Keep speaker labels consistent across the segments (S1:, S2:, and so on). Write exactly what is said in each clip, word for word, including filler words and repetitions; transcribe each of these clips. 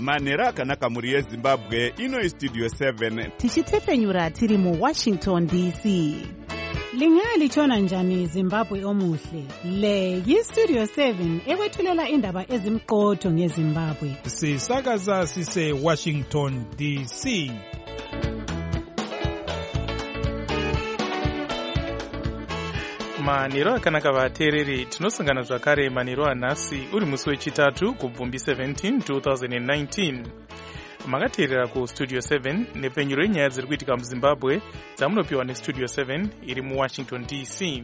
S1: manhero akanaka mhuri yezimbabwe. Ino istudio seven
S2: tichitepfenyura tiri muwashington D C. Lingalitshona njani Zimbabwe omuhle? Le yistudio seven ekwethulela indaba ezimqotho ngeZimbabwe.
S3: Sisakaza sise Washington D C. Manhero akanaka vateereri, tinosangana zvakare manhero anhasi uri musi wechitatu kubvumbi seventeen twenty nineteen. Makateerera ku Studio seven nepfenyuro yenyaya dziri kuitika muZimbabwe dzamunopiwa neStudio seven iri muWashington D C.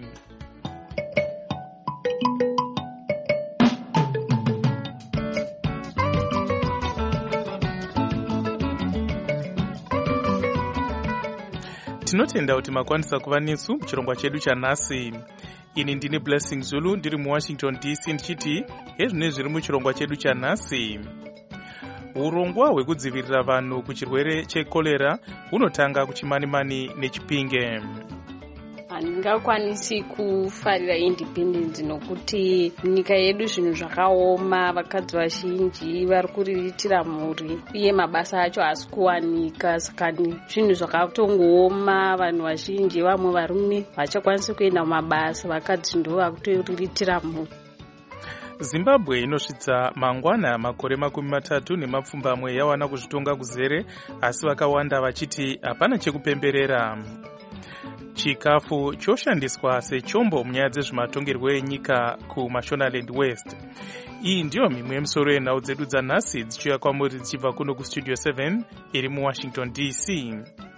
S3: Tinotenda kuti makwanisa kuva nesu muchirongwa chedu chanhasi. Ini ndini Blessing Zulu ndiri muWashington D C ndichiti hezvine zviri muchirongwa chedu chanhasi. Urongwa hwekudzivirira vanhu kuchirwere chekolera hunotanga kuchimanimani neChipinge.
S4: Handingakwanisi kufarira independence nokuti nyika yedu zvinhu zvakaoma, vakadzi vazhinji vari kuriritira mhuri uye mabasa acho haasi kuwanika, saka zvinhu zvakatongooma. Vanhu vazhinji, vamwe varume vachakwanisi kuenda mumabasa, vakadzi ndo vakutoriritira mhuri.
S3: Zimbabwe inosvitsa mangwana makore makumi matatu nemapfumbamwe yawana kuzvitonga kuzere, asi vakawanda vachiti hapana chekupemberera. Chikafu choshandiswa sechombo munyaya dzezvematongerwo enyika kuMashonaland West. Iyi ndiyo mimwe yemisoro yenhau dzedu dzanhasi dzichiuya kwamuri dzichibva kuno kuStudio seven iri muWashington D C.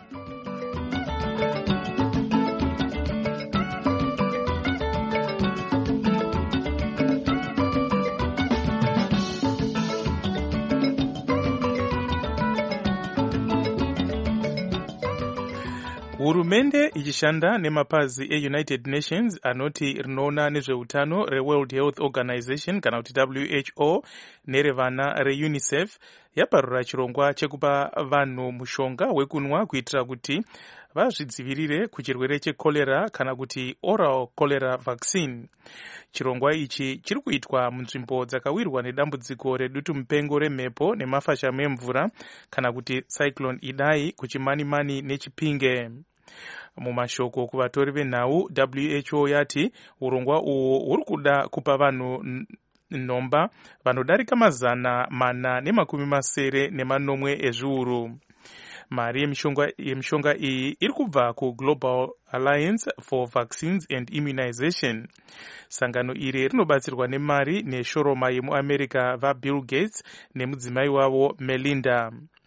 S3: Hurumende ichishanda nemapazi eUnited Nations anoti rinoona nezveutano reWorld Health Organization kana kuti W H O nerevana reUnicef yaparura chirongwa chekupa vanhu mushonga wekunwa kuitira kuti vazvidzivirire kuchirwere chekolera kana kuti oral cholera vaccine. Chirongwa ichi chiri kuitwa munzvimbo dzakawirwa nedambudziko redutu mupengo remhepo nemafashamo emvura kana kuti cyclone Idai kuchimanimani neChipinge. Mumashoko kuvatori venhau, W H O yati urongwa uhu huri kuda kupa vanhu nomba vanodarika mazana mana nemakumi masere nemanomwe ezviuru. Mari yemishonga iyi iri kubva kuGlobal Alliance for Vaccines and Immunization. Sangano iri rinobatsirwa nemari neshoroma yemuAmerica vaBill Gates nemudzimai wavo Melinda.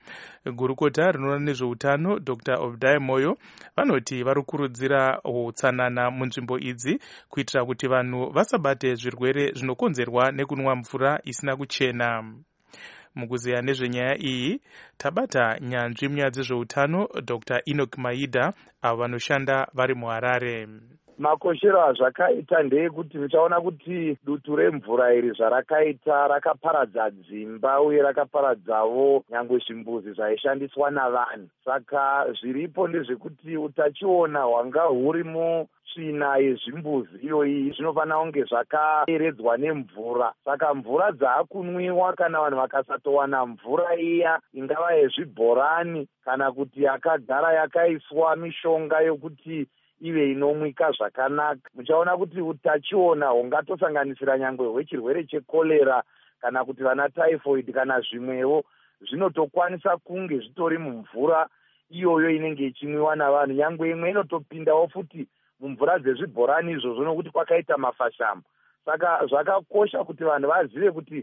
S3: Gurukota rinoona nezveutano Doctor Obadiah Moyo vanoti vari kukurudzira utsanana munzvimbo idzi kuitira kuti vanhu vasabate zvirwere zvinokonzerwa nekunwa mvura isina kuchena. Mukuziya nezvenyaya iyi tabata nyanzvi munyaya dzezveutano Doctor Enoch Maida avo vanoshanda vari muHarare.
S5: Makoshero azvakaita ndeyekuti muchaona kuti dutu remvura iri zvarakaita rakaparadza dzimba uye rakaparadzawo nyangwe zvimbuzi zvaishandiswa navanhu. Saka zviripo ndezvekuti utachiona hwanga huri mutsvina yezvimbuzi iyoyi zvinofanira kunge zvakaeredzwa nemvura. Saka mvura dzaakunwiwa kana vanhu vakasatowana mvura iya ingava yezvibhorani kana kuti yakagara yakaiswa mishonga yokuti ive inomwika zvakanaka, muchaona kuti utachiona hungatosanganisira nyangwe hwechirwere chekolera kana kuti vana typhoid kana zvimwewo zvinotokwanisa kunge zvitori mumvura iyoyo inenge ichimwiwa navanhu. Nyangwe imwe inotopindawo futi mumvura dzezvibhorani izvozvo nokuti kwakaita mafashamo. Saka zvakakosha kuti vanhu vazive kuti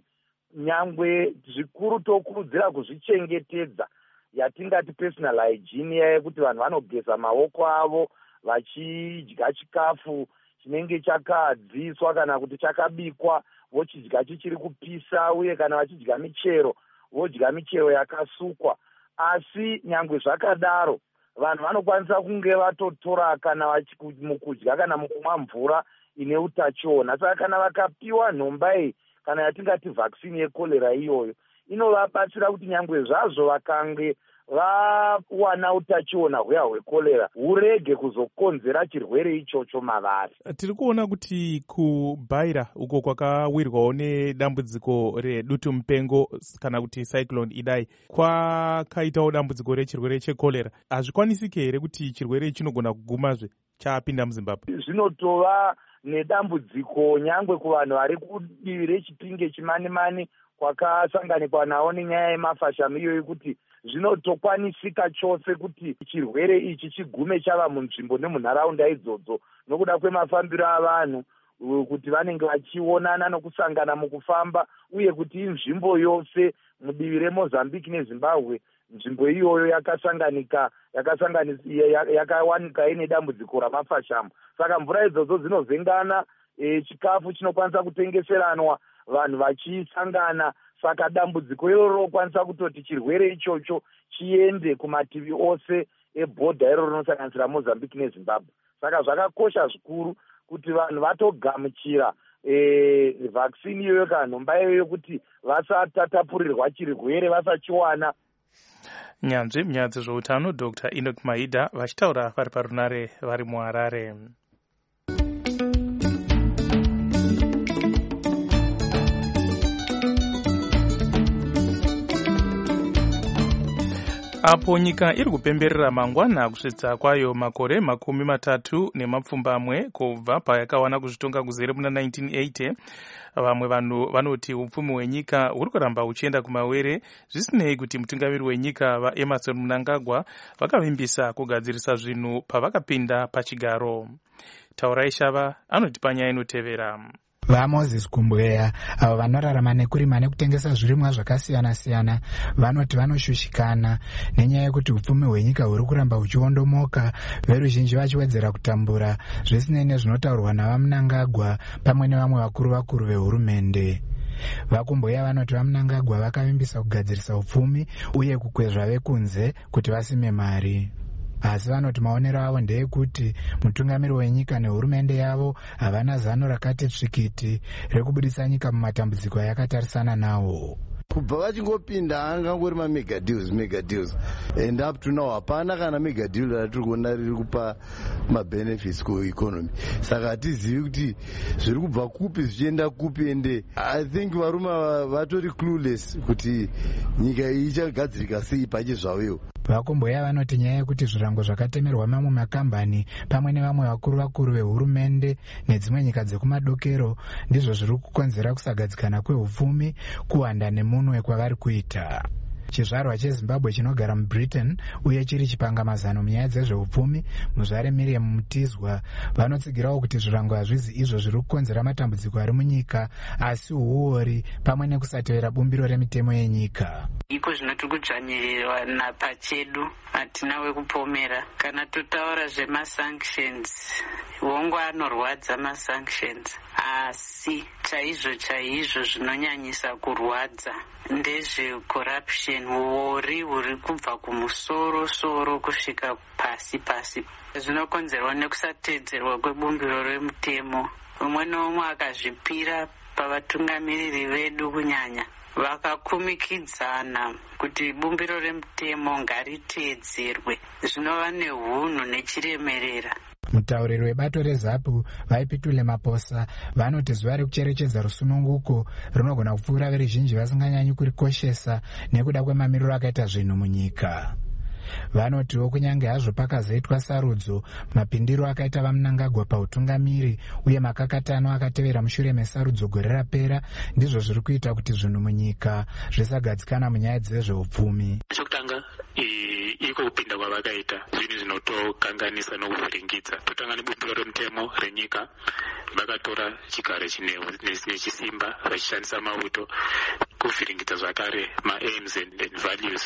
S5: nyangwe zvikuru tokurudzira kuzvichengetedza, yatingati personal hygiene, yekuti vanhu vanogeza maoko avo vachidya chikafu chinenge chakadziswa kana kuti chakabikwa, vochidya chichiri kupisa, uye kana vachidya michero vodya michero yakasukwa. Asi nyangwe zvakadaro vanhu vanokwanisa kunge vatotora kana mukudya kana mukumwa mvura ine utachiona. Saka kana vakapiwa nhomba iyi kana yatingati vaccine yekolera iyoyo inovabatsira kuti nyangwe zvazvo vakange vawana utachiona huya hwekorera hurege kuzokonzera chirwere ichocho mavari.
S3: Tiri kuona kuti kuBaira uko kwakawirwawo nedambudziko redutu mupengo kana kuti cyclone Idai kwakaitawo dambudziko rechirwere chekorera. Hazvikwanisike here kuti chirwere chinogona kugumazve chapinda muZimbabwe?
S5: Zvinotova nedambudziko nyangwe kuvanhu vari kudivi rechipinge chimani-mani kwakasanganikwa nawo nenyaya yemafashamo iyoyi, kuti zvinotokwanisika chose kuti chirwere ichi chigume chava munzvimbo nemunharaunda idzodzo nokuda kwemafambiro avanhu, kuti vanenge vachionana nokusangana mukufamba, uye kuti inzvimbo yose mudivi reMozambique neZimbabwe nzvimbo iyoyo yakasanganika yakawanika ine dambudziko ramafashamo. Saka mvura idzodzo dzinovhengana, e, chikafu chinokwanisa kutengeseranwa, vanhu vachisangana. Saka dambudziko iroro rinokwanisa kutoti chirwere ichocho chiende kumativi ose ebhodha iroro rinosanganisira Mozambique neZimbabwe. Saka zvakakosha zvikuru kuti vanhu vatogamuchira e, vaccine iyoyo kana nhomba iyoyo kuti vasatatapurirwa chirwere vasachiwana.
S3: Nyanzvi munyaya dzezveutano Doctor Enoch Maida vachitaura vari parunare vari muHarare. Apo nyika iri kupemberera mangwana kusvitsa kwayo makore makumi matatu nemapfumbamwe kubva payakawana kuzvitonga kuzere muna nineteen eighty, vamwe vanhu vanoti upfumi hwenyika huri kuramba huchienda kumawere, zvisinei kuti mutungamiri wenyika vaEmmerson Mnangagwa vakavimbisa kugadzirisa zvinhu pavakapinda pachigaro. Taurai Shava anoti panyaya inotevera.
S6: VaMoses Kumbweya avo vanorarama nekurima nekutengesa zvirimwa zvakasiyana-siyana vanoti vanoshushikana nenyaya yekuti upfumi hwenyika huri kuramba huchiondomoka, veruzhinji vachiwedzera kutambura, zvisinei nezvinotaurwa navaMnangagwa pamwe nevamwe vakuru vakuru vehurumende. VaKumbweya vanoti vaMnangagwa vakavimbisa kugadzirisa upfumi uye kukwezva vekunze kuti vasime mari. Asi vanoti maonero avo ndeyekuti mutungamiri wenyika nehurumende yavo havana zano rakati tsvikiti rekubudisa nyika mumatambudziko ayakatarisana nawo.
S7: Kubva vachingopinda angangori mamega deals mega deals and up to now hapana kana mega deal ratiri kuona riri kupa mabenefits kueconomy. Saka hatizivi kuti zviri kubva kupi zvichienda kupi, ende I think varume vatori clueless kuti nyika iyi ichagadzirika sei pachezvawewo.
S6: VaKumbweya vanoti nyaya yekuti zvirango zvakatemerwa mamwe makambani pamwe nevamwe vakuru vakuru vehurumende nedzimwe nyika dzekumadokero ndizvo zviri kukonzera kusagadzikana kwehupfumi, kuwanda nemunwe kwavari kuita. Chizvarwa cheZimbabwe chinogara muBritain uye chiri chipanga mazano munyaya dzezveupfumi, muzvare Miriam Mutizwa vanotsigirawo kuti zvirango hazvizi izvo zviri kukonzera matambudziko ari munyika, asi uori pamwe nekusatevera bumbiro remitemo yenyika.
S8: Iko zvinoti kudzvanyirirwa napachedu, hatina wekupomera. Kana totaura zvemasanctions, hongu anorwadza masanctions, asi chaizvo chaizvo zvinonyanyisa kurwadza ndezvecorruption, uori huri kubva kumusoro soro kusvika pasi pasi. Zvinokonzerwa nekusatedzerwa kwebumbiro remutemo. Umwe nomwe akazvipira pavatungamiriri vedu kunyanya vakakumikidzana kuti bumbiro remutemo ngaritedzerwe, zvinova nehunhu nechiremerera.
S6: Mutauriri webato reZAPU vaipitule Maposa vanoti zuva rekucherechedza rusununguko rinogona kupfuura veruzhinji vasinganyanyi kurikoshesa nekuda kwemamiriro akaita zvinhu munyika. Vanotiwo kunyange hazvo pakazoitwa sarudzo, mapindiro akaita vaMnangagwa pautungamiri uye makakatano akatevera mushure mesarudzo gore rapera ndizvo zviri kuita kuti zvinhu munyika zvisagadzikana munyaya dzezveupfumi.
S9: Chokutanga iko kupinda kwavakaita zvinhu zvinotokanganisa nokuvhiringidza. Totanga nebumbiro remutemo renyika, vakatora chigaro nechisimba vachishandisa mauto kuvhiringidza zvakare maaims and values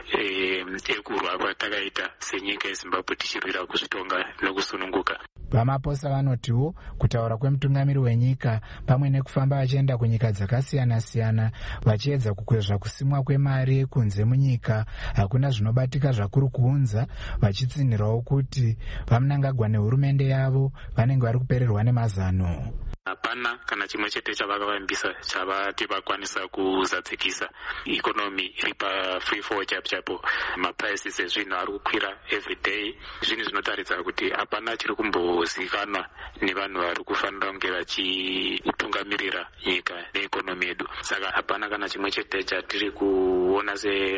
S9: ekurwa kwatakaita senyika yeZimbabwe tichirwira kuzvitonga nokusununguka.
S6: VaMaposa vanotiwo kutaura kwemutungamiri wenyika pamwe nekufamba vachienda kunyika dzakasiyana-siyana vachiedza kukwezva kusimwa kwemari yekunze munyika hakuna zvinobatika zvakuru kuunza, vachitsinhirawo kuti vaMnangagwa nehurumende yavo vanenge vari kupererwa nemazano.
S9: hapana kana chimwe chete chavakavambisa chavati vakwanisa kuzadzikisa. Ikonomi iri pa-free fall chapo chapo, maprices ezvinhu ari kukwira everyday. Zvinhu zvinotaridza kuti hapana chiri kumbozikanwa nevanhu vari kufanira kunge vachitungamirira nyika neikonomi yedu. Saka hapana kana chimwe chete chatiri kuona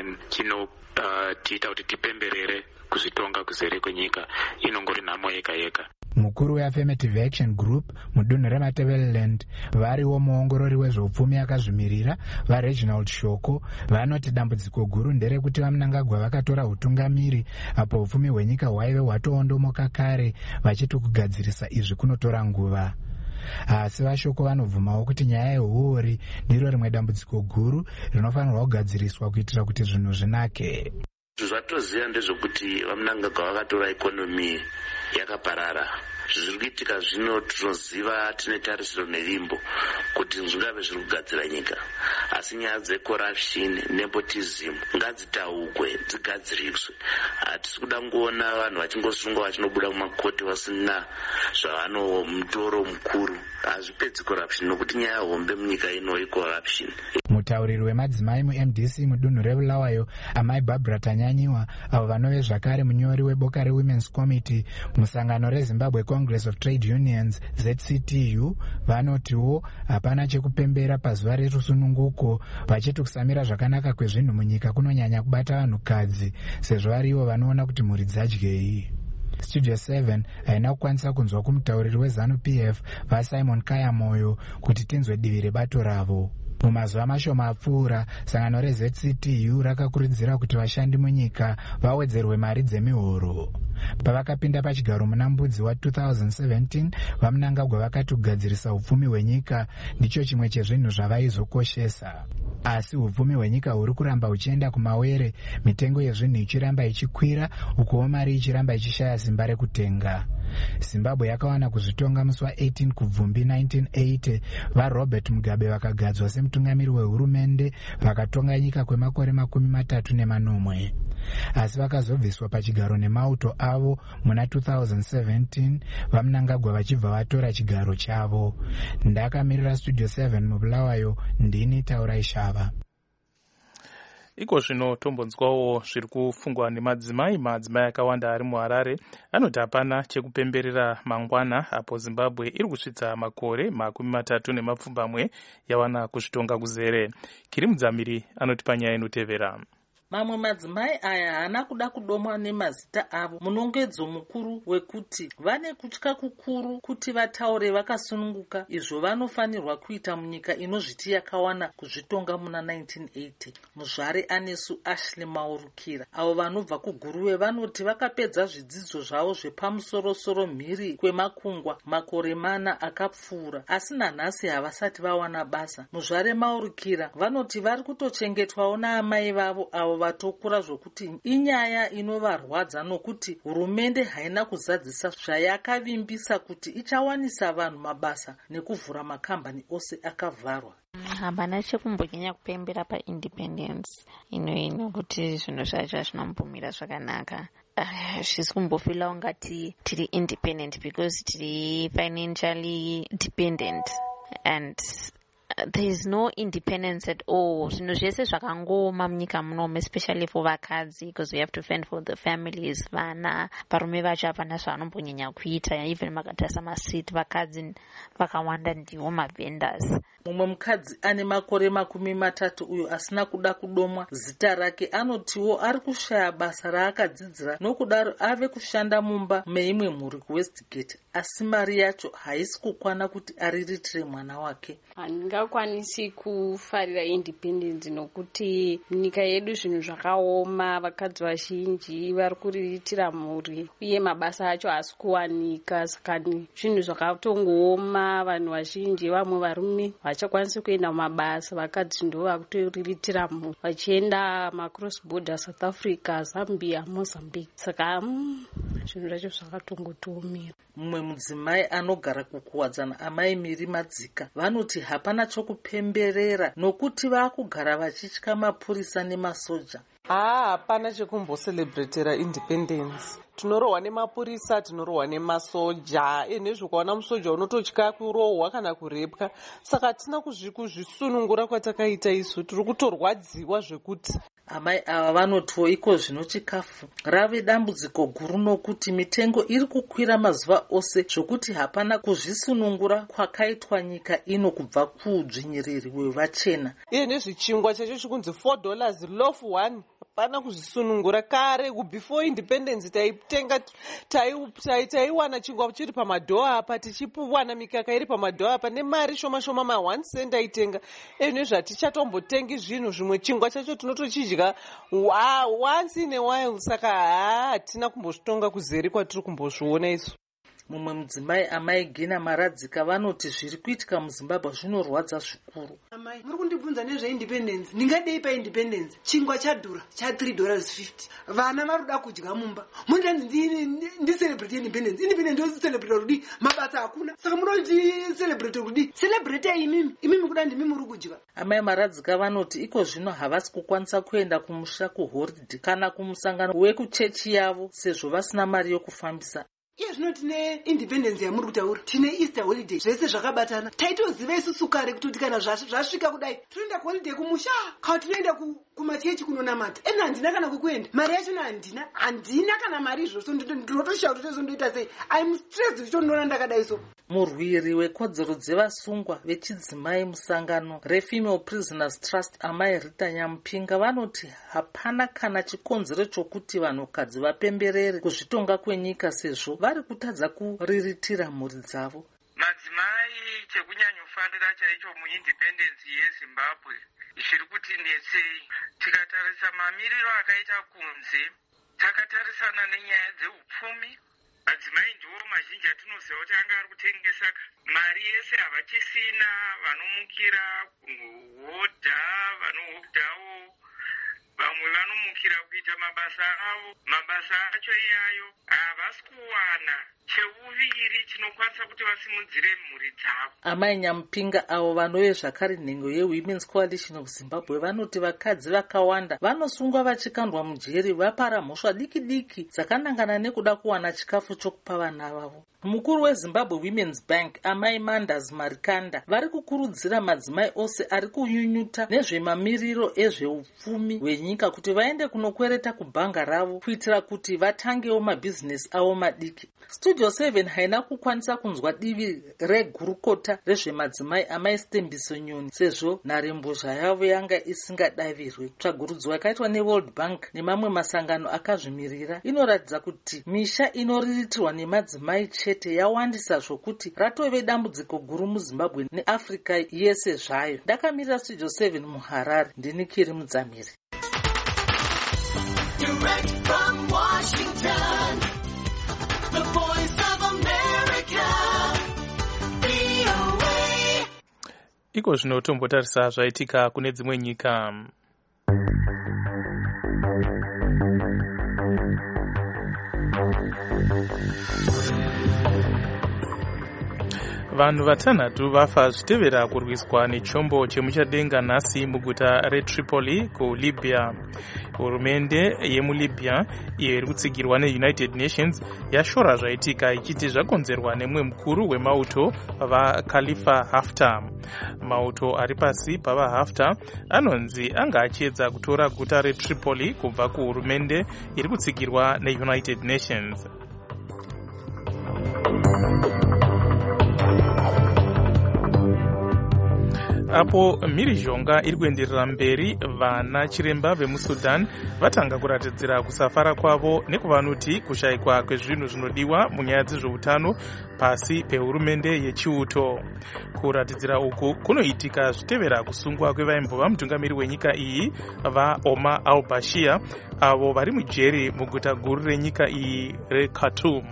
S9: sechinotiita kuti tipemberere kuzvitonga kuzere kwenyika. Inongori nhamo yega yega.
S6: Mukuru weAffirmative Action Group mudunhu reMatabeleland variwo muongorori wezveupfumi akazvimirira vaReginald Shoko vanoti dambudziko guru nderekuti vaMnangagwa vakatora utungamiri apo upfumi hwenyika hwaive hwatoondomoka kare vachiti kugadzirisa izvi kunotora nguva. Asi vaShoko vanobvumawo kuti nyaya yehuori ndiro rimwe dambudziko guru rinofanirwa kugadziriswa kuitira kuti zvinhu zvinake.
S10: Zvatoziva ndezvokuti vaMnangagwa vakatora ikonomi yakaparara. Zviri kuitika zvino tinoziva tine tarisiro nerimbo kuti zvingave zviri kugadzira nyika, asi nyaya dzecorruption nepotism ngadzitaugwe dzigadziriswe. Hatisi kuda kungoona vanhu vachingosungwa vachinobuda mumakoti vasina zvavano mutoro mukuru. Hazvipedzi corruption nokuti nyaya hombe munyika ino icorruption.
S6: Mutauriri wemadzimai mu-M D C mudunhu reBulawayo amai Barbara Tanyanyiwa avo vanove zvakare munyori weboka reWomen's Committee musangano reZimbabwe Congress of Trade Unions Z C T U vanotiwo hapana chekupembera pazuva rerusununguko, vachiti kusamira zvakanaka kwezvinhu munyika kunonyanya kubata vanhukadzi sezvo varivo vanoona kuti mhuri dzadyei. Studio seven haina kukwanisa kunzwa kumutauriri weZanu-P F vaSimon Kayamoyo kuti tinzwe divi rebato ravo. Mumazuva mashoma apfuura, sangano reZ C T U rakakurudzira kuti vashandi munyika vawedzerwe mari dzemihoro. Pavakapinda pachigaro muna mbudzi wa two thousand seventeen, vaMnangagwa vakati kugadzirisa upfumi hwenyika ndicho chimwe chezvinhu zvavaizokoshesa. Asi upfumi hwenyika huri kuramba uchienda kumawere, mitengo yezvinhu ichiramba ichikwira, ukuwo mari ichiramba ichishaya simba rekutenga. Zimbabwe yakawana kuzvitonga musi wa eighteen kubvumbi nineteen eighty, vaRobert Mugabe vakagadzwa semutungamiri wehurumende vakatonga nyika kwemakore makumi matatu nemanomwe. Asi vakazobviswa pachigaro nemauto avo muna two thousand seventeen, vaMnangagwa vachibva vatora chigaro chavo. Ndakamirira Studio seven muBulawayo, ndini Taurai Shava.
S3: Iko zvino tombonzwawo zviri kufungwa nemadzimai. Madzimai akawanda ari muHarare anoti hapana chekupemberera mangwana apo Zimbabwe iri kusvitsa makore makumi matatu nemapfumbamwe yawana kuzvitonga kuzere. Kiri Mudzamiri anoti panyaya inotevera.
S11: Mamwe madzimai aya haana kuda kudomwa nemazita avo munongedzo mukuru wekuti vane kutya kukuru kuti vataure vakasununguka izvo vanofanirwa kuita munyika inozviti yakawana kuzvitonga muna nineteen eighty. Muzvare anesu Ashley Maurukira avo vanobva kuGuruwe vanoti vakapedza zvidzidzo zvavo zvepamusorosoro mhiri kwemakungwa makore mana akapfuura, asi nanhasi havasati vawana basa. Muzvare Maurukira vanoti vari kutochengetwawo naamai vavo avo vatokura zvokuti inyaya inovarwadza nokuti hurumende haina kuzadzisa zvayakavimbisa kuti ichawanisa vanhu mabasa nekuvhura makambani ose akavharwa.
S12: Hapana chekumbonyanya kupembera paindependence ino ino kuti zvinhu zvacho hazvinombomira zvakanaka. Zvisi kumbofila ungati tiri independent because tiri financially dependent and there is no independence at all. Zvinhu zvese zvakangoma munyika munomu, especially for vakadzi, because we have to fend for the families. Vana varume vacho hapana zvavanombonyanya kuita. Even makatasa mastreet vakadzi vakawanda ndiwo mavendors.
S11: Mumwe mukadzi ane makore makumi matatu uyo asina kuda kudomwa zita rake anotiwo ari kushaya basa raakadzidzira nokudaro ave kushanda mumba meimwe mhuri kuWestgate, asi mari yacho haisi kukwana kuti ariritire mwana wake.
S4: Handingakwanisi kufarira independence nokuti nyika yedu zvinhu zvakaoma, vakadzi vazhinji vari kuriritira mhuri uye mabasa acho haasi kuwanika. Saka zvinhu zvakatongooma, vanhu vazhinji vamwe varume vachakwanisi kuenda mumabasa, vakadzi ndo vakutoriritira mhuri vachienda macross border South Africa, Zambia, Mozambique. Saka zvinhu zvacho zvakatongotiomera.
S11: Mumwe mudzimai anogara kukuwadzana amai Miri Madzika vanoti hapana chokupemberera nokuti vakugara vachitya mapurisa nemasoja.
S13: Ah, hapana chekumboselebretera independence. Tinorohwa nemapurisa, tinorohwa nemasoja. E nezvo kwaona musoja unototya kurohwa kana kurepwa. Saka tina kuzvisunungura kwatakaita isu. Tiri kutorwadziwa zvekuti
S11: amai ava vanotiwo iko zvino chikafu rave dambudziko guru nokuti mitengo iri kukwira mazuva ose zvokuti hapana kuzvisunungura kwakaitwa nyika ino kubva kuudzvinyiriri hwevachena.
S13: Iye nezvichingwa chacho chikunzi four dollars loaf one. Hapana kuzvisunungura kare before independence taitenga taiwana chingwa chiri pamadhoa apa tichipuwana mikaka iri pamadhoa apa nemari shoma shoma ma one cent aitenga. E nezvatichatombotengi zvinhu zvimwe chingwa chacho tinotochidya once in a while. Saka hatina kumbozvitonga kuzeri kwatiri kumbozviona isu.
S11: Mumwe mudzimai amai Gina Maradzika vanoti zviri kuitika muZimbabwe zvinorwadza zvikuru.
S14: Amai muri kundibvunza nezveindependence. Ndingadei paindependence chingwa chadhura cha three dollars fifty. Vana varuda kudya mumba. Mundanzi ndicelebrate independence. Independence ndocelebrate rudi mabasa hakuna. Saka munoti celebrate rudi. Celebrate imimi. Imimi kuda ndimi muri kudya.
S11: Amai Maradzika vanoti iko zvino havasi kukwanisa kuenda kumusha kuholiday kana kumusangano wekuchechi yavo sezvo vasina mari yokufambisa.
S14: Iye zvino tine independence yamuri kutaura. Tine Easter holiday. Zvese zvakabatana. Taitoziva isusu kare kutoti kana zvasvika kudai tinoenda holiday kumusha kana tinoenda kumachechi kunonamata. Ena handina kana kukuenda. Mari yacho handina. Handina kana mari izvo. Ndinotoshaura kuti ndoita sei. I'm stressed kuti ndinoona ndakadai so.
S11: Murwiri wekodzero dzevasungwa vechidzimai musangano reFemale Prisoners Trust amai Rita Nyamupinga vanoti hapana kana chikonzero chokuti vanhukadzi vapemberere kuzvitonga kwenyika sezvo vari kutadza kuriritira mhuri dzavo.
S15: Madzimai chekunyanyofarira chaicho muindependence yeZimbabwe zviri kutinetsei. Tikatarisa mamiriro akaita kunze, takatarisana nenyaya dzeupfumi. Madzimai ndiwo mazhinji atinoziva kuti anga ari kutengesa mari yese havachisina, vanomukira kuhodha, vanohodhawo, vamwe vanomukira kuita mabasa avo. Mabasa acho iyayo havasi kuwana cheuviri chinokwanisa kuti vasimudzire mhuri dzavo.
S11: Amai Nyamupinga avo vanove zvakare nhengo yeWomen's Coalition of Zimbabwe vanoti vakadzi vakawanda vanosungwa vachikandwa mujeri vapara mhosva diki diki dzakanangana nekuda kuwana chikafu chokupa vana vavo. Mukuru weZimbabwe Women's Bank amai Mandas Marikanda vari kukurudzira madzimai ose ari kunyunyuta nezvemamiriro ezveupfumi hwenyika kuti vaende kunokwereta kubhanga ravo kuitira kuti vatangewo mabhizinesi avo madiki. Studio seven haina kukwanisa kunzwa divi regurukota rezvemadzimai amai Stembiso Nyoni sezvo nharembozha yavo yanga isingadavirwe. Tsvagurudzo yakaitwa neWorld Bank nemamwe masangano akazvimirira inoratidza kuti misha inoriritirwa nemadzimai chete yawandisa zvokuti ratove dambudziko guru muZimbabwe neAfrica yese zvayo. Ndakamirira Studio seven muHarare, ndini Kiri Mudzamiri. Direct from Washington, the voice of America, V O A. Iko zvino tombotarisa zvaitika kune dzimwe nyika. Vanhu vatanhatu vafa zvitevera kurwiswa nechombo chemuchadenga nhasi muguta reTripoli kuLibya. Hurumende yemuLibya iyo iri kutsigirwa neUnited Nations yashora zvaitika ichiti zvakonzerwa nemwe mukuru wemauto vaKhalifa Haftar. Mauto ari pasi pavaHaftar anonzi anga achiedza kutora guta reTripoli kubva kuhurumende iri kutsigirwa neUnited Nations. Apo mhirizhonga iri kuenderera mberi, vana chiremba vemuSudan vatanga kuratidzira kusafara kwavo nekuvanoti kushayikwa kwezvinhu zvinodiwa munyaya dzezveutano pasi pehurumende yechiuto. Kuratidzira uku kunoitika zvitevera kusungwa kwevaimbova mutungamiri wenyika iyi vaOmar al-Bashir avo vari mujeri muguta guru renyika iyi reKhartoum.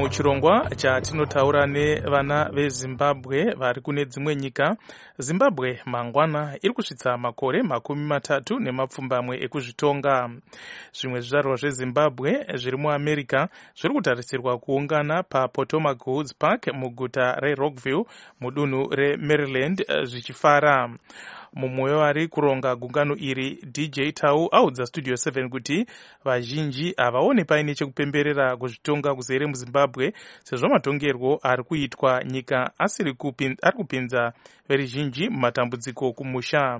S3: muchirongwa chatinotaura nevana vezimbabwe vari kune dzimwe nyika, Zimbabwe mangwana iri kusvitsa makore makumi matatu nemapfumbamwe ekuzvitonga. Zvimwe zvizvarwa zvezimbabwe zviri muamerica zviri kutarisirwa kuungana paPotomac Woods Park muguta reRockville mudunhu reMaryland zvichifara. Mumwe vari kuronga gungano iri, D J Tau, audza Studio seven kuti vazhinji havaone paine chekupemberera kuzvitonga kuzere muZimbabwe sezvo matongerwo ari kuitwa nyika asiri kupinza veruzhinji mumatambudziko kumusha.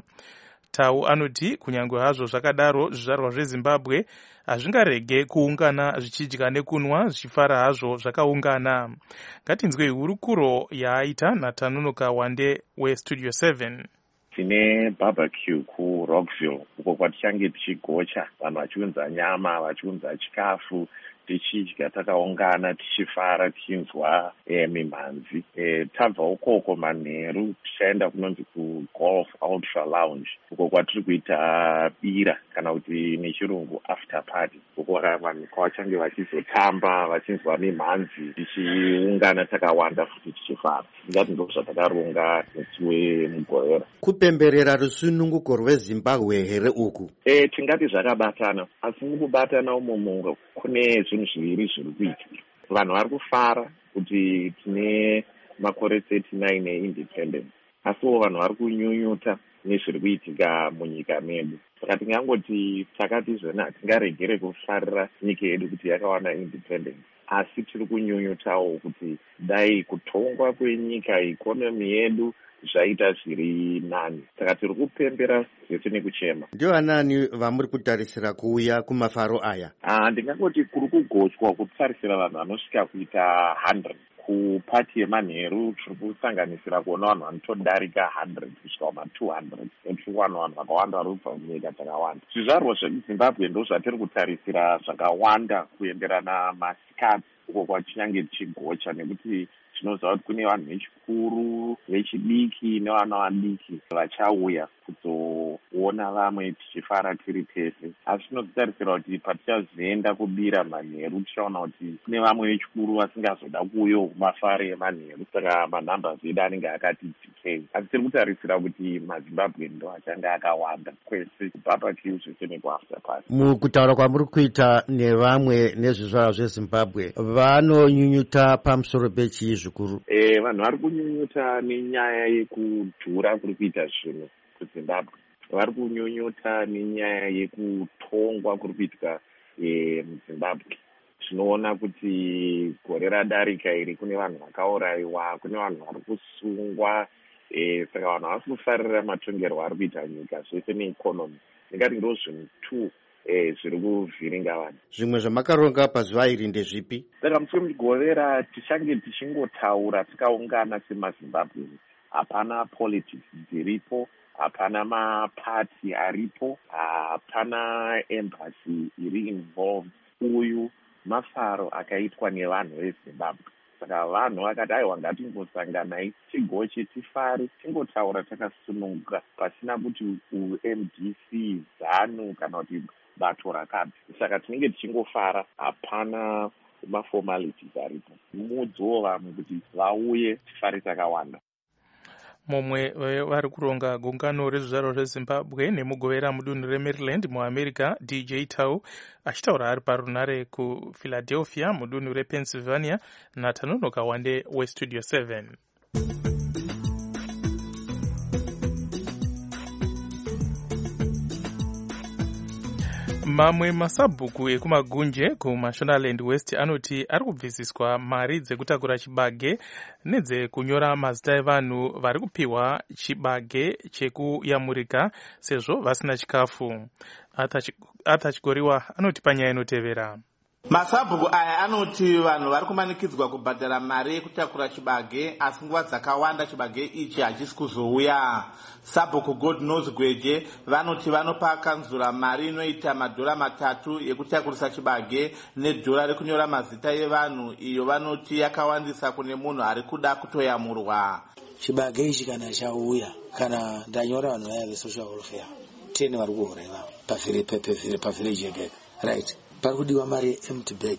S3: Tau anoti kunyange hazvo zvakadaro zvizvarwa zveZimbabwe hazvingarege kuungana zvichidya nekunwa zvichifara hazvo zvakaungana. Ngatinzwe hurukuro yaaita naTanonoka Wande weStudio seven.
S16: Tine barbecue ku Rockville uko kwatichange tichigocha, vanhu vachiunza nyama, vachiunza chikafu, tichidya takaungana, tichifara, tichinzwa e, mimhanzi. E, tabva ukoko manheru tichaenda kunonzi ku Golf Ultra Lounge uko kwatiri kuita bira kana kuti nechirungu after party. Uko vanhu kwavachange vachizotamba, vachinzwa mimhanzi, tichiungana takawanda futi tichifara. Ngati ndo zvatakaronga netiwe mugorera.
S17: Kupemberera rusununguko rweZimbabwe here uku?
S16: Eh, tingati zvakabatana, asi mukubatana umo kune zvinhu zviviri zviri kuitika. Vanhu vari kufara kuti tine makore thirty-nine eindependence, asiwo vanhu vari kunyunyuta nezviri kuitika munyika medu. Saka tingangoti takati zvona hatingaregere kufarira nyika yedu kuti yakawana independence, asi tiri kunyunyutawo kuti dai kutongwa kwenyika, ikonomi yedu zvaita zviri nani. Saka tiri kupembera zvese nekuchema.
S17: Ndio anani vamuri kutarisira kuuya kumafaro aya?
S16: Ah, ndingangoti kuri kugochwa kutarisira vanhu vanosvika kuita one hundred. Kupati yemanheru tiri kusanganisira kuona vanhu vanotodarika one hundred kusvika kuma two hundred. Tiri kuwana vanhu vakawanda vari kubva munyika dzakawanda. Zvizvarwa zveZimbabwe ndo zvatiri kutarisira zvakawanda kuenderana masikati uko kwatichange tichigocha, nekuti tinoziva kuti kune vanhu vechikuru, vechidiki nevana vadiki vachauya kuzoona vamwe tichifara tiri pese. Asi tinozitarisira kuti patichazoenda kubira manheru tichaona kuti kune vamwe vechikuru vasingazoda kuuya kumafare emanheru, saka manhamba edu anenge akati dzikei. Asi tiri kutarisira kuti maZimbabwe ndo achange akawanda kwese, kubhabhakyu zvese nekuafter party.
S17: Mukutaura kwamuri kuita nevamwe nezvizvarwa zveZimbabwe, vanonyunyuta pamusoro pechii zvikuru?
S16: Eh, vanhu vari kunyunyuta nenyaya yekudhura kuri kuita zvinhu kuZimbabwe. Vari kunyunyuta nenyaya yekutongwa kuri kuitika e, muZimbabwe. Tinoona kuti gore radarika iri kune vanhu vakaurayiwa, kune vanhu vari kusungwa. E, saka vanhu vari kufarira matongerwo ari kuita nyika zvese neikonomi. Ndingati ndo zvinhu two Eh, zviri kuvhiringa vanhu.
S17: Zvimwe zvamakaronga pazuva iri ndezvipi?
S16: Saka musi mugovera tichange tichingotaura tikaungana semaZimbabwe. Hapana politics dziripo, hapana mapati aripo, hapana embassy iri involved. Uyu mafaro akaitwa nevanhu veZimbabwe. Saka vanhu vakati aiwa ngatingosanganai tigoche tifare tingotaura takasununguka pasina kuti u-M D C, ZANU kana kuti bato rakapi. Saka tinenge tichingofara, hapana mafomalities aripo. Mudziwo vamwe kuti vauye tifare takawanda.
S3: Mumwe vari kuronga gungano rezvizvarwa zveZimbabwe nemugovera mudunhu reMaryland muAmerica, D J Tau, achitaura ari parunare kuPhiladelphia mudunhu rePennsylvania, naTanonoka Wande weStudio seven. Mamwe masabhuku ekumagunje kuMashonaland West anoti ari kubvisiswa mari dzekutakura chibage nedzekunyora mazita evanhu vari kupiwa chibage chekuyamurika sezvo vasina chikafu. Arthur Chigoriwa anoti panyaya inotevera.
S18: Masabhuku aya anoti vanhu vari kumanikidzwa kubhadhara mari yekutakura chibage, asi nguva dzakawanda chibage ichi hachisi kuzouya. Sabhuku God Knows Gweje vanoti vanopa kanzura mari inoita madhora matatu yekutakurisa chibage nedhora rekunyora mazita evanhu, iyo vanoti yakawandisa kune munhu ari kuda kutoyamurwa.
S19: Chibage ichi kana chauya, kana ndanyora vanhu vaya vesocial welfare ten vari kuhora ivavo pavillage yegega, right? Pari kudiwa mari empty bag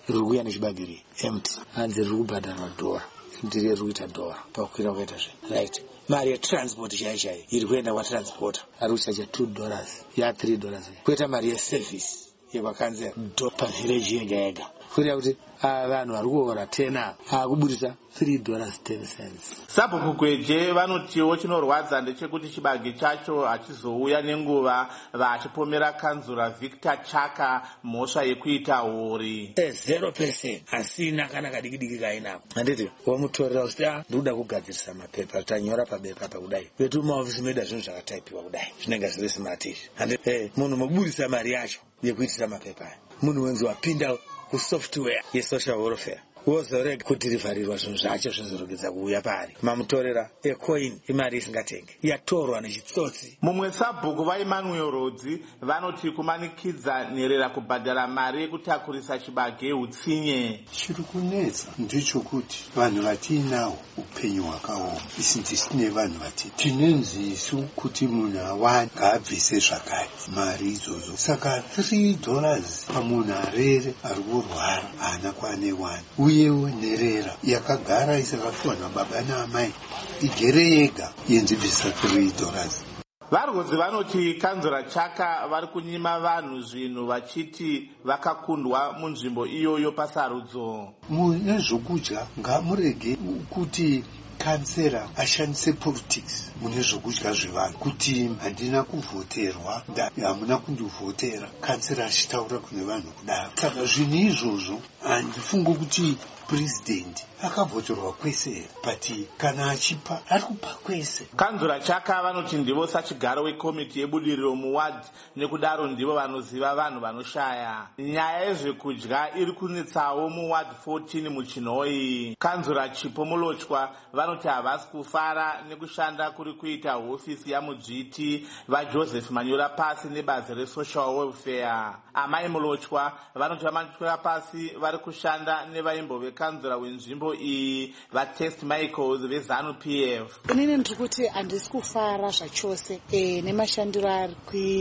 S19: riri kuuya nechibagiri empty hanzi riri kubhadharwa dhora ndiri riri kuita dhora pakukwira kuita zve right. Mari yetransport chai chai iri kuenda kwatranspota ari kuchacha two dollars ya three dollars kuita mari yeservice yekwakanzera pavhireji yega yega kuita kuti vanhu vari kuora ten akuburisa three dollars ten cents.
S18: Sabhuku Gweje vanotiwo chinorwadza ndechekuti chibage chacho hachizouya nenguva vachipomera kanzura Victor Chaka mhosva yekuita hori.
S19: zero percent asina kana kadikidiki kainapo. Handiti wamutorera usiti a ndoda kugadzirisa mapepa tanyora pabepa pakudai. Vetu maofisi medu zvinhu zvakataipiwa kudai. Zvinenge zviri smart. Handiti munhu mokuburisa mari yacho yekuitira mapepa. Munhu wenzi wapinda kusoftware yesocial welfare wozorega kudhirivharirwa zvinhu zvacho zvinozorogedza kuuya pari mamutorera ecoin imari isingatenge yatorwa nechitsotsi.
S18: Mumwe sabhuku vaEmmanuel Rodzi vanoti kumanikidza nherera kubhadhara mari yekutakurisa chibage utsinye.
S20: Chiri kunetsa ndechokuti vanhu vatiinawo upenyu hwakaoma isi ndisine vanhu vati tinenzi isu kuti munhu awani ngaabvise zvakare mari idzodzo saka three dollars pamunhu arere ari kurwara haana kwane wani uyewo nherera yakagara isakapiwa nababa naamai igere yega yenzibvisa three dollars.
S18: Vargodzi vanoti kanzura Chaka vari kunyima vanhu zvinhu vachiti vakakundwa munzvimbo iyoyo pasarudzo.
S20: Mune zvokudya ngamurege kuti kansera ashandise politics mune zvokudya zvevanhu kuti handina kuvhoterwa hamuna kundivhotera kansera achitaura kune vanhu kudaro. Saka zvinhu izvozvo handifungo kuti president akavhoterwa kwese but kana achipa ari kupa kwese.
S18: Kanzura Chaka vanoti ndivo sachigaro wekomiti yebudiriro muward nekudaro ndivo vanoziva vanhu vanoshaya. Nyaya yezvekudya iri kunetsawo muward fourteen muchinhoi. Kanzura Chipo Mulochwa vanoti havasi kufara nekushanda kuri kuita hofisi yamudzviti vaJoseph Manyora pasi nebazi resocial welfare. Amai Mulochwa vanoti vamanyora pasi vari kushanda nevaimbove kanzura wenzvimbo iyi vaTest Michaels veZanu P F.
S21: Inini ndiri kuti handisi kufara zvachose e, nemashandiro ari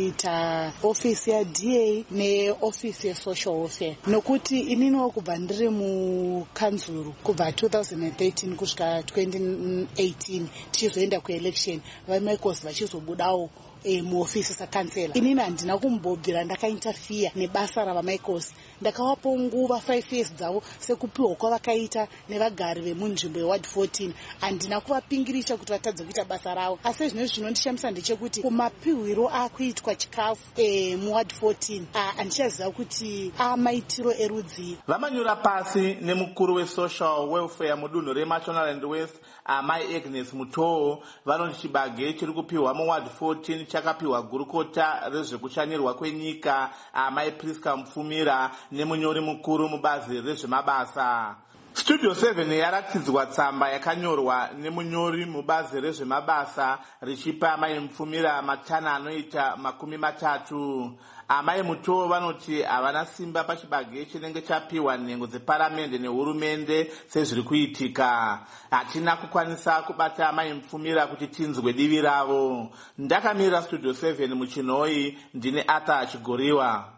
S21: kuita ofisi yaD A neofisi yesocial welfare nokuti ininiwo kubva ndiri mukanzuru kubva two thousand thirteen kusvika twenty eighteen tichizoenda kuelection vaMichaels vachizobudawo E, muofisi sakansela inini handina kumbobvira ndakainterfere nebasa ravaMichaels ndakawapo nguva five years dzavo sekupiwa kwavakaita nevagari vemunzvimbo yeward fourteen handina kuvapingirisha kuti vatadze kuita basa ravo asi zvino zvinondishamisa ndechekuti kumapihwiro akuitwa chikafu e, muward fourteen handichaziva kuti amaitiro erudzi.
S18: Vamanyora pasi nemukuru wesocial welfare mudunhu reMashonaland West amai Agnes Mutoo vanoti chibage chiri kupiwa muward fourteen chakapiwa gurukota rezvekushanyirwa kwenyika amai Priska Mufumira nemunyori mukuru mubazi rezvemabasa. Studio seven yaratidzwa tsamba yakanyorwa nemunyori mubazi rezvemabasa richipa amai Mufumira matana anoita makumi matatu. Amai Mutoo vanoti havana simba pachibage chinenge chapiwa nhengo dzeparamende nehurumende sezviri kuitika. Hatina kukwanisa kubata amai Mufumira kuti tinzwe divi ravo. Ndakamirira Studio seven muchinhoi ndine Arthur Chigoriwa.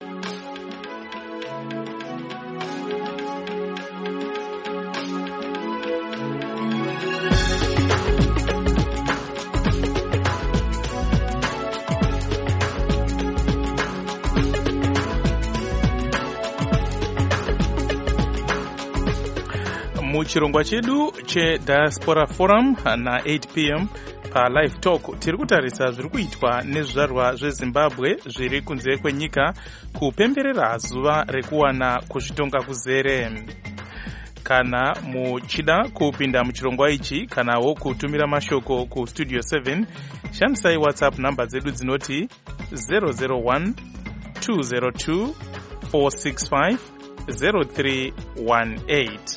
S3: Muchirongwa chedu cheDiaspora Forum na eight p m pa Live Talk tiri kutarisa zviri kuitwa nezvizvarwa zveZimbabwe zviri kunze kwenyika kupemberera zuva rekuwana kuzvitonga kuzere. Kana muchida kupinda muchirongwa ichi kanawo kutumira mashoko ku Studio seven shandisai WhatsApp namba dzedu dzinoti zero zero one two zero two four six five zero three one eight.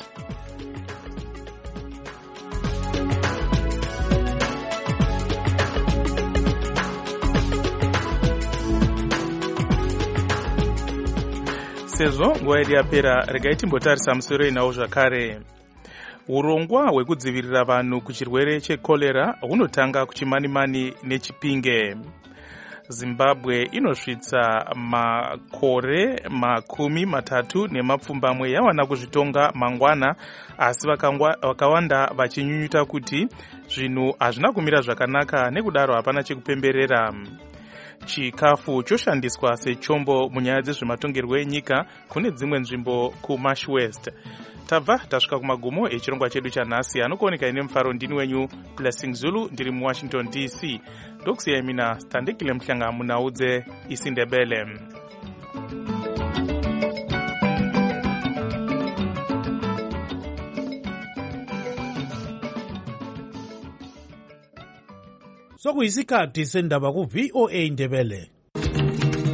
S3: Sezvo nguva yedu yapera regai timbotarisa musoro inawo zvakare. Urongwa hwekudzivirira vanhu kuchirwere chekolera hunotanga kuchimanimani neChipinge. zimbabwe inosvitsa makore makumi matatu nemapfumbamwe yawana kuzvitonga mangwana, asi vakawanda vachinyunyuta kuti zvinhu hazvina kumira zvakanaka, nekudaro hapana chekupemberera. Chikafu choshandiswa sechombo munyaya dzezvematongerwo enyika kune dzimwe nzvimbo kuMarsh West. Tabva tasvika kumagumo echirongwa chedu chanhasi. Anokuoneka ine mufaro ndini wenyu Blessing Zulu, ndiri muWashington D C. Ndokusiyai mina Standekile Mhlanga munaudze isiNdebele.
S1: Sokuyisikhathi sendaba ku V O A Ndebele.